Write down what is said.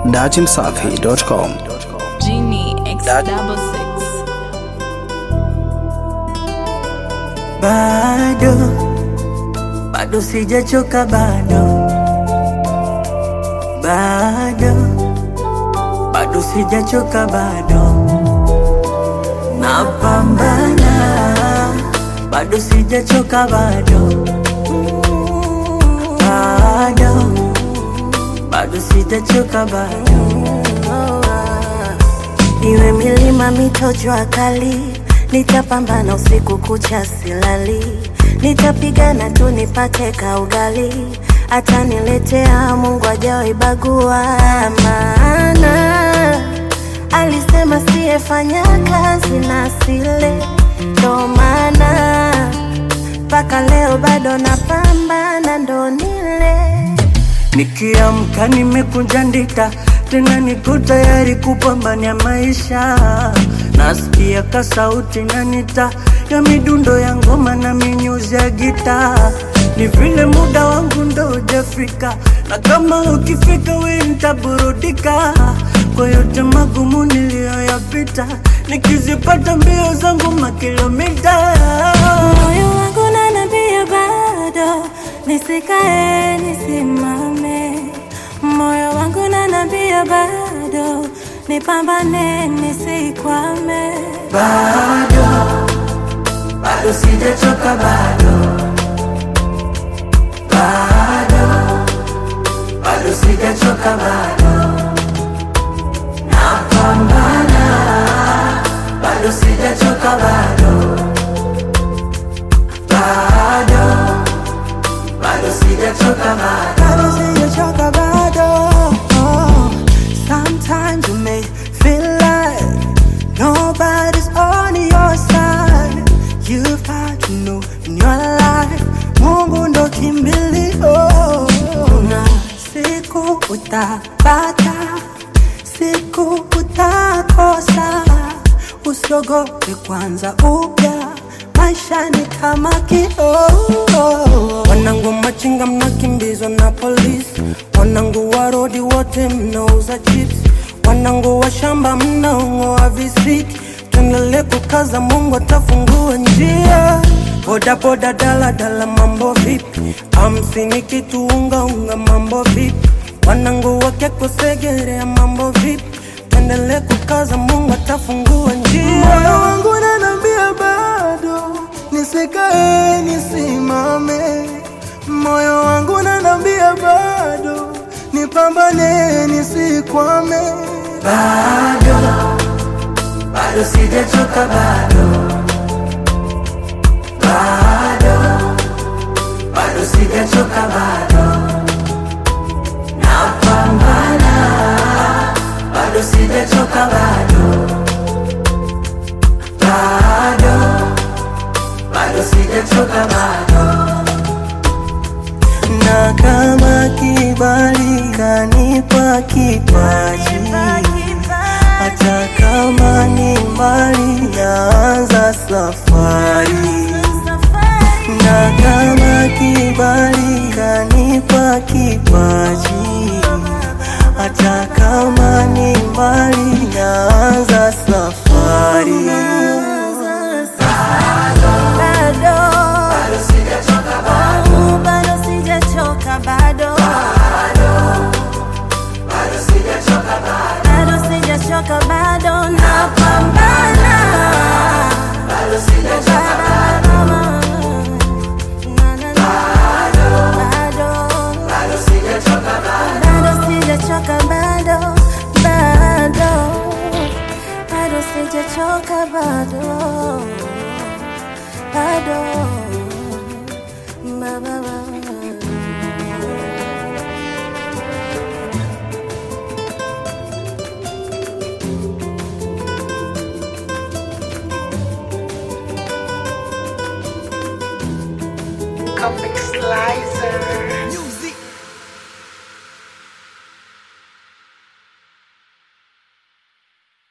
datimsafi.com. Genie X66. Bado sijachoka bado sijachoka napambana bado sijachoka bado sijachoka Iwe milima mito jua kali, nitapambana usiku kucha silali, nitapigana tu nipate kaugali, ataniletea Mungu hajawahi bagua. Maana alisema siyefanya kazi na sile, ndo maana mpaka leo bado napambana ndo nile. Nikiamka nimekunja ndita, tena niko tayari kupambania maisha. Nasikia kasauti nanita ya midundo ya ngoma na minyuzi ya gita. Ni vile muda wangu ndo hujafika, na kama ukifika we nitaburudika. Kwa yote magumu niliyoyapita, nikizipata mbio zangu makilomita. Moyo wangu unaniambia bado nisikae nisimame, moyo wangu unaniambia bado nipambane nisikwame. Bado sijachoka bado sijachoka napambana bado sijachoka bado sijachoka Sometimes you may feel like nobody's on your side. You've got to know in your life Mungu ndo kimbilio. Na siku utapata, siku utakosa, usiogope kwanza upya, maisha ni kama kioo. Wanangu machinga mnakimbizwa na polisi, wanangu wa rodi wote mnauza chips, wanangu wa shamba mnaongoa visiki. Tuendelee kukaza, Mungu atafungua njia. Boda boda dala dala mambo vipi, 50 kitu unga unga mambo vipi, wanangu wake kusegerea mambo vipi. Tuendelee kukaza, Mungu atafungua njia. Moyo wangu unaniambia bado nisikae nisimame, moyo wangu unaniambia bado nipambane nisikwame. Bado sijachoka bado sijachoka napambana bado sijachoka bado sijachoka Na kama kibali kanipa kipaji, hata kama ni mbali naanza safari. Na kama kibali kanipa kipaji, hata kama ni mbali naanza safari. Bado napambana bado sijachoka bado sijachoka bado sijachoka Comic Slicer.